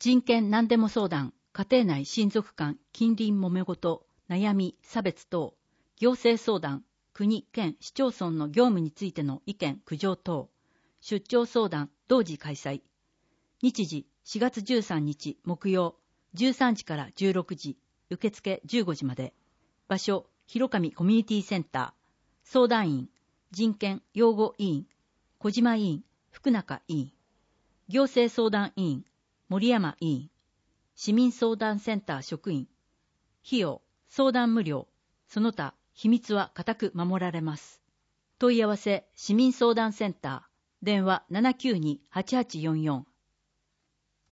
人権何でも相談、家庭内親族間、近隣揉め事、悩み、差別等、行政相談、国、県、市町村の業務についての意見、苦情等、出張相談、同時開催。日時、4月13日木曜、13時から16時、受付15時まで。場所、広上コミュニティセンター。相談員、人権擁護委員、小島委員、福中委員。行政相談委員、森山委員。市民相談センター職員。費用、相談無料。その他、秘密は固く守られます。問い合わせ、市民相談センター。電話792-8844。